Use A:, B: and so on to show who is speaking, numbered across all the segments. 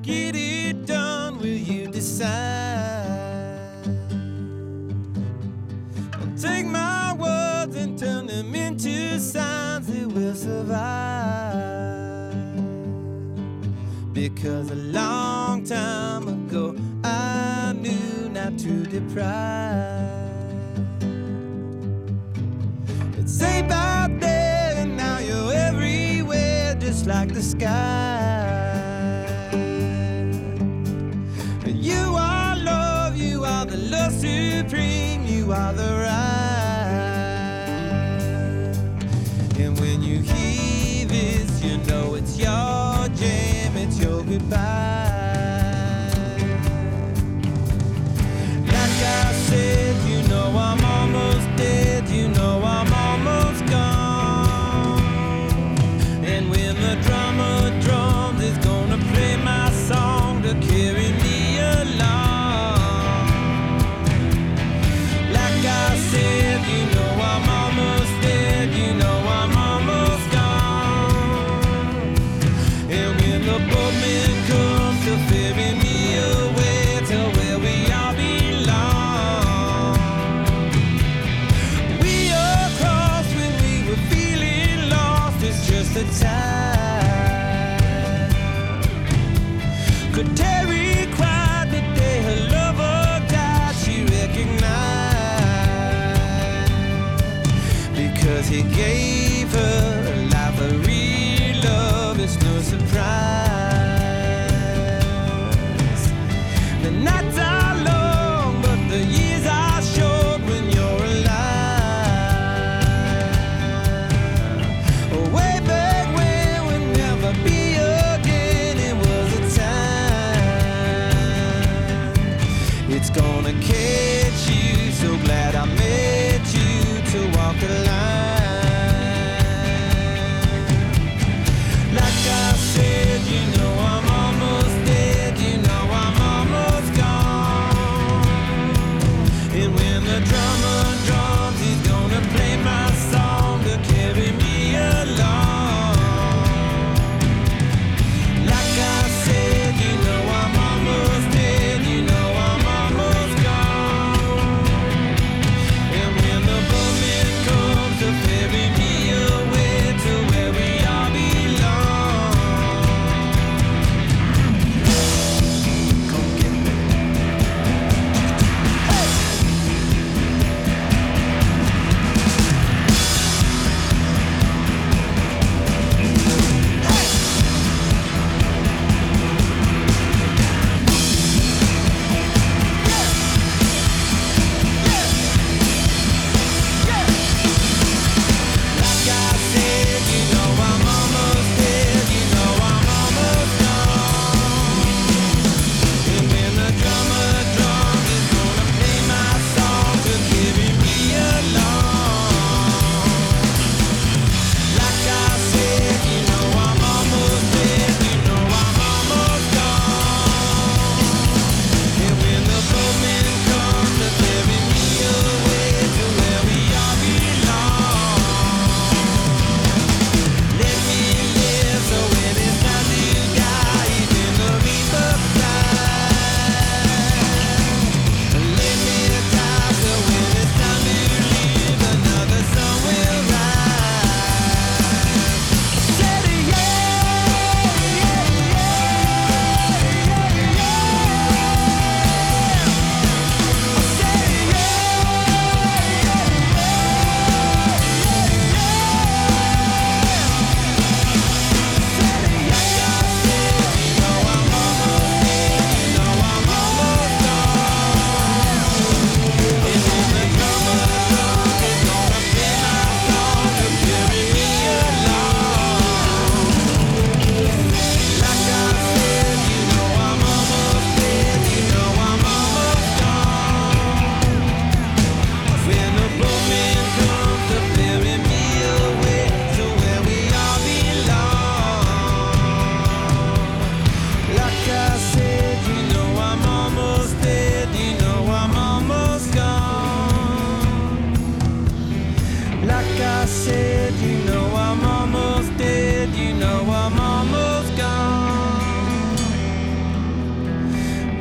A: get it done, will you decide? Take my words and turn them into signs that will survive. Because a long time ago I knew not to deprive. It's safe out there and now you're everywhere, just like the sky. You are love, you are the love supreme, you are the right. And when you hear this, you know it's your jam, it's your goodbye. Like I said, you know I'm almost dead, you know I'm almost gone. And when the drummer drums, it's gonna play my song to carry me along. Like I said, you know I'm almost dead, you know I'm almost gone. And when the boatman comes to ferry me away to where we all belong, we all crossed when we were feeling lost. It's just a time. Could Terry cried the day her lover died? She recognized, because he gave her a life of real love. It's no surprise. The nights are long, but the years are short when you're alive. Way back when we'll never be again, it was a time. It's gonna catch you, so glad I met you to walk the line.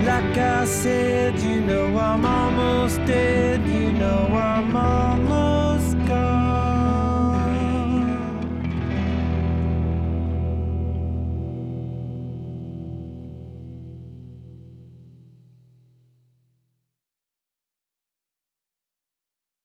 A: Like I said, you know I'm almost dead, you know I'm almost gone.